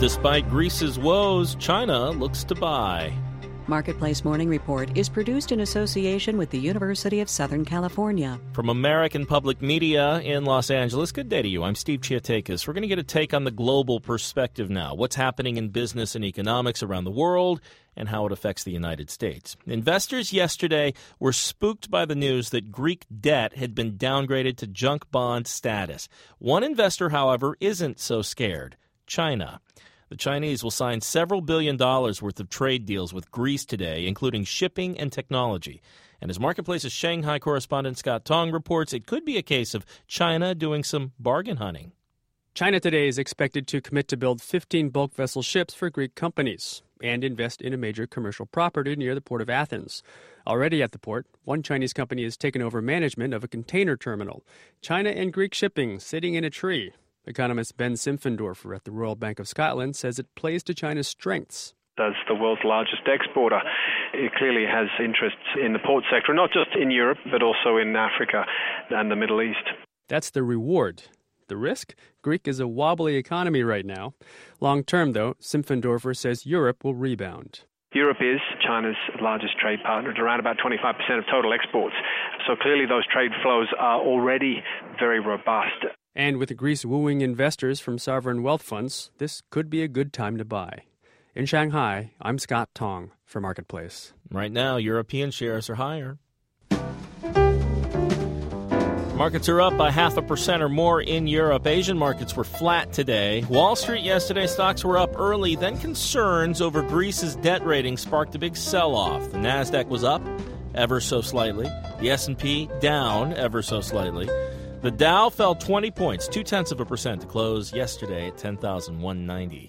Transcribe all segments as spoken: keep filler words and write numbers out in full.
despite Greece's woes, China looks to buy. Marketplace Morning Report is produced in association with the University of Southern California. From American Public Media in Los Angeles, good day to you. I'm Steve Chiatakis. We're going to get a take on the global perspective now. What's happening in business and economics around the world and how it affects the United States. Investors yesterday were spooked by the news that Greek debt had been downgraded to junk bond status. One investor, however, isn't so scared: China. The Chinese will sign several billion dollars worth of trade deals with Greece today, including shipping and technology. And as Marketplace's Shanghai correspondent Scott Tong reports, it could be a case of China doing some bargain hunting. China today is expected to commit to build fifteen bulk vessel ships for Greek companies and invest in a major commercial property near the port of Athens. Already at the port, one Chinese company has taken over management of a container terminal. China and Greek shipping sitting in a tree. Economist Ben Simpfendorfer at the Royal Bank of Scotland says it plays to China's strengths. As the world's largest exporter, it clearly has interests in the port sector, not just in Europe, but also in Africa and the Middle East. That's the reward. The risk? Greek is a wobbly economy right now. Long term, though, Simpfendorfer says Europe will rebound. Europe is China's largest trade partner at around about twenty-five percent of total exports. So clearly those trade flows are already very robust. And with Greece wooing investors from sovereign wealth funds, this could be a good time to buy. In Shanghai, I'm Scott Tong for Marketplace. Right now, European shares are higher. Markets are up by half a percent or more in Europe. Asian markets were flat today. Wall Street yesterday, stocks were up early. Then concerns over Greece's debt rating sparked a big sell-off. The Nasdaq was up ever so slightly. The S and P down ever so slightly. The Dow fell twenty points, two-tenths of a percent, to close yesterday at ten thousand one hundred ninety.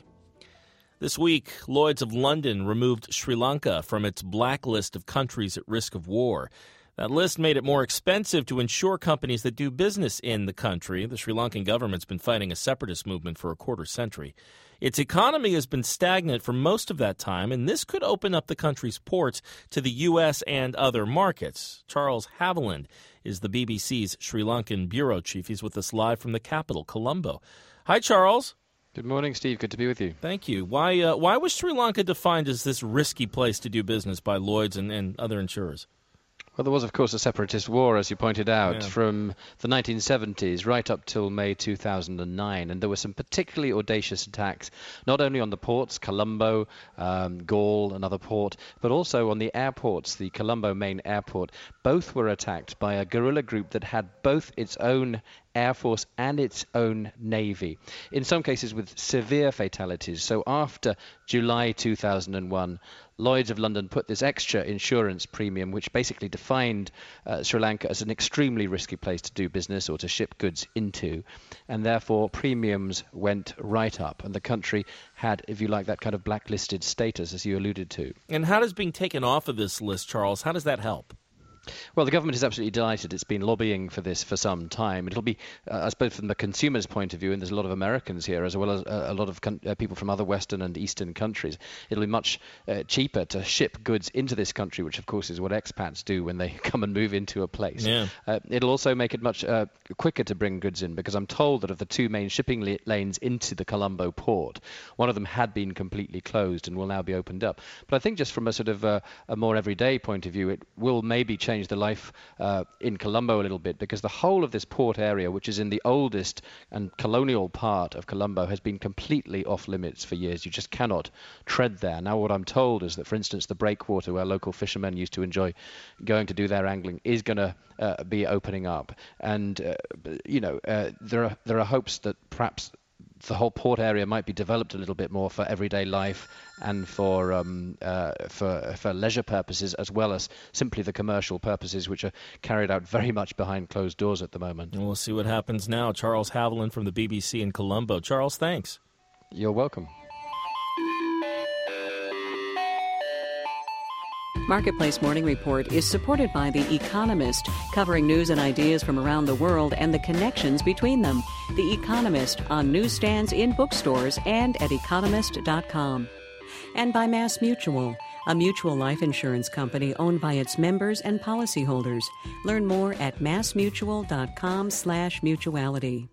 This week, Lloyd's of London removed Sri Lanka from its blacklist of countries at risk of war. That list made it more expensive to insure companies that do business in the country. The Sri Lankan government's been fighting a separatist movement for a quarter century. Its economy has been stagnant for most of that time, and this could open up the country's ports to the U S and other markets. Charles Haviland is the B B C's Sri Lankan bureau chief. He's with us live from the capital, Colombo. Hi, Charles. Good morning, Steve. Good to be with you. Thank you. Why uh, why was Sri Lanka defined as this risky place to do business by Lloyd's and, and other insurers? Well, there was, of course, a separatist war, as you pointed out, Yeah. from the nineteen seventies right up till May two thousand nine. And there were some particularly audacious attacks, not only on the ports, Colombo, um, Galle, another port, but also on the airports, the Colombo main airport. Both were attacked by a guerrilla group that had both its own Air Force and its own Navy, in some cases with severe fatalities. So after July two thousand one, Lloyd's of London put this extra insurance premium, which basically defined uh, Sri Lanka as an extremely risky place to do business or to ship goods into, and therefore premiums went right up, and the country had, if you like, that kind of blacklisted status, as you alluded to. And how does being taken off of this list, Charles, how does that help? Well, the government is absolutely delighted. It's been lobbying for this for some time. It'll be, uh, I suppose, from the consumer's point of view, and there's a lot of Americans here, as well as uh, a lot of con- uh, people from other Western and Eastern countries. It'll be much uh, cheaper to ship goods into this country, which, of course, is what expats do when they come and move into a place. Yeah. Uh, it'll also make it much uh, quicker to bring goods in, because I'm told that of the two main shipping la- lanes into the Colombo port, one of them had been completely closed and will now be opened up. But I think just from a sort of uh, a more everyday point of view, it will maybe change the life uh, in Colombo a little bit, because the whole of this port area, which is in the oldest and colonial part of Colombo, has been completely off limits for years. You just cannot tread there. Now, what I'm told is that, for instance, the breakwater where local fishermen used to enjoy going to do their angling is going to uh, be opening up. And, uh, you know, uh, there are there are hopes that perhaps the whole port area might be developed a little bit more for everyday life and for um, uh, for for leisure purposes, as well as simply the commercial purposes, which are carried out very much behind closed doors at the moment. And we'll see what happens now. Charles Haviland from the B B C in Colombo. Charles, thanks. You're welcome. Marketplace Morning Report is supported by The Economist, covering news and ideas from around the world and the connections between them. The Economist on newsstands, in bookstores, and at economist dot com. And by Mass Mutual, a mutual life insurance company owned by its members and policyholders. Learn more at massmutual dot com slash mutuality.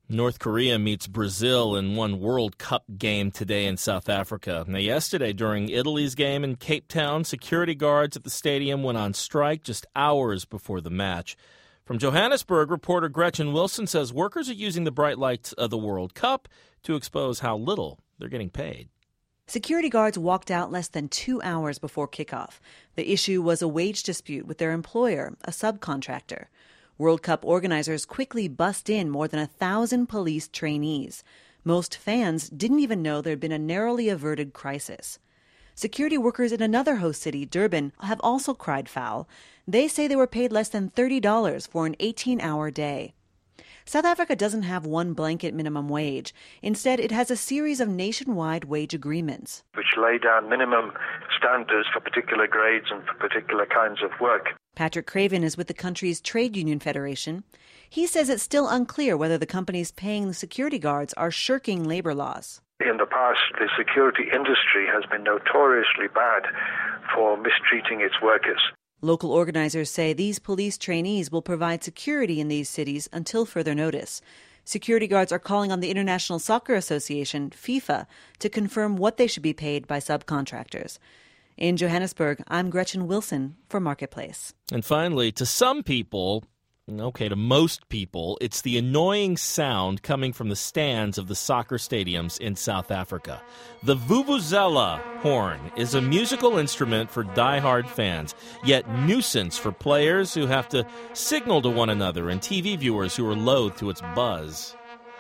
North Korea meets Brazil in one World Cup game today in South Africa. Now, yesterday, during Italy's game in Cape Town, security guards at the stadium went on strike just hours before the match. From Johannesburg, reporter Gretchen Wilson says workers are using the bright lights of the World Cup to expose how little they're getting paid. Security guards walked out less than two hours before kickoff. The issue was a wage dispute with their employer, a subcontractor. World Cup organizers quickly bussed in more than a thousand police trainees. Most fans didn't even know there had been a narrowly averted crisis. Security workers in another host city, Durban, have also cried foul. They say they were paid less than thirty dollars for an eighteen-hour day. South Africa doesn't have one blanket minimum wage. Instead, it has a series of nationwide wage agreements, which lay down minimum standards for particular grades and for particular kinds of work. Patrick Craven is with the country's trade union federation. He says it's still unclear whether the companies paying the security guards are shirking labor laws. In the past, the security industry has been notoriously bad for mistreating its workers. Local organizers say these police trainees will provide security in these cities until further notice. Security guards are calling on the International Soccer Association, FIFA, to confirm what they should be paid by subcontractors. In Johannesburg, I'm Gretchen Wilson for Marketplace. And finally, to some people, okay, to most people, it's the annoying sound coming from the stands of the soccer stadiums in South Africa. The vuvuzela horn is a musical instrument for diehard fans, yet nuisance for players who have to signal to one another and T V viewers who are loath to its buzz.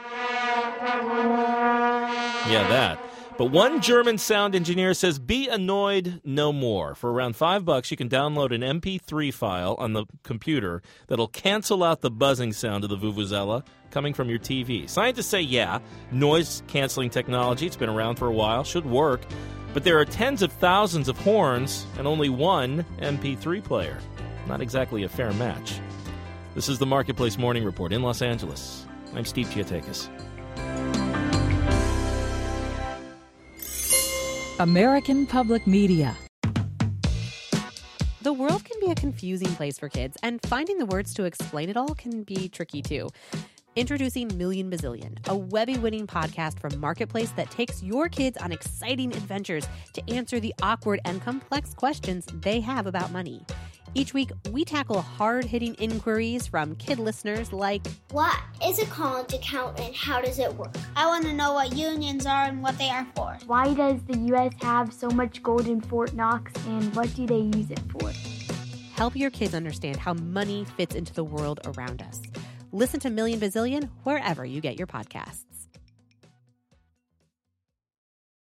Yeah, that. But one German sound engineer says, be annoyed no more. For around five bucks, you can download an M P three file on the computer that'll cancel out the buzzing sound of the vuvuzela coming from your T V. Scientists say, yeah, noise-canceling technology, it's been around for a while, should work. But there are tens of thousands of horns and only one M P three player. Not exactly a fair match. This is the Marketplace Morning Report in Los Angeles. I'm Steve Chiatakis. American Public Media. The world can be a confusing place for kids, and finding the words to explain it all can be tricky too. Introducing Million Bazillion, a Webby-winning podcast from Marketplace that takes your kids on exciting adventures to answer the awkward and complex questions they have about money. Each week, we tackle hard-hitting inquiries from kid listeners like, what is a college account and how does it work? I want to know what unions are and what they are for. Why does the U S have so much gold in Fort Knox and what do they use it for? Help your kids understand how money fits into the world around us. Listen to Million Bazillion wherever you get your podcasts.